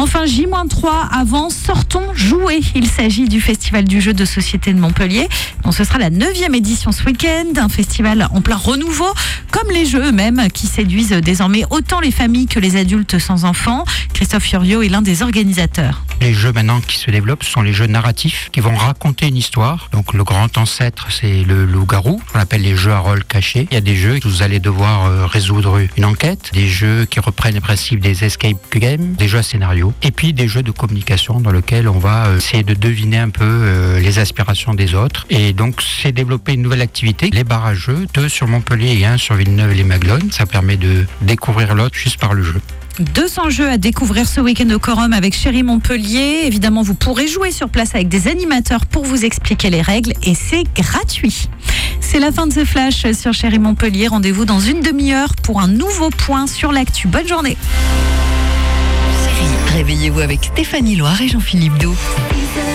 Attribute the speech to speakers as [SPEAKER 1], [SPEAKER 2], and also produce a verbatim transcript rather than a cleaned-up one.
[SPEAKER 1] Enfin, J trois avant, sortons jouer. Il s'agit du Festival du jeu de société de Montpellier. Donc, ce sera la neuvième édition ce week-end. Un festival en plein renouveau, comme les jeux eux-mêmes qui séduisent désormais autant les familles que les adultes sans enfants. Christophe Furiot est l'un des organisateurs.
[SPEAKER 2] Les jeux maintenant qui se développent sont les jeux narratifs qui vont raconter une histoire. Donc le grand ancêtre, c'est le loup-garou. On appelle les jeux à rôle caché. Il y a des jeux où vous allez devoir euh, résoudre une enquête, des jeux qui reprennent les principes des escape games, des jeux à scénario, et puis des jeux de communication dans lesquels on va euh, essayer de deviner un peu euh, les aspirations des autres. Et donc c'est développer une nouvelle activité. Les bars à jeux, deux sur Montpellier et un sur Villeneuve-les-Maglones. Ça permet de découvrir l'autre juste par le jeu.
[SPEAKER 1] deux cents jeux à découvrir ce week-end au Quorum avec Chéri Montpellier. Évidemment, vous pourrez jouer sur place avec des animateurs pour vous expliquer les règles et c'est gratuit. C'est la fin de ce flash sur Chéri Montpellier. Rendez-vous dans une demi-heure pour un nouveau point sur l'actu. Bonne journée.
[SPEAKER 3] Chéri, réveillez-vous avec Stéphanie Loire et Jean-Philippe Doux.